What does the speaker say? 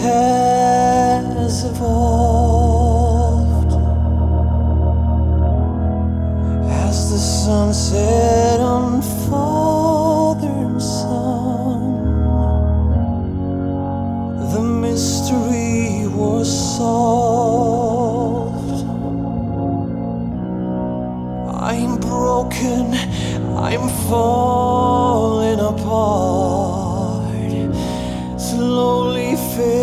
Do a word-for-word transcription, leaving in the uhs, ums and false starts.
has evolved as the sunset on father son. The mystery was solved. I'm broken, I'm falling apart, slowly fading.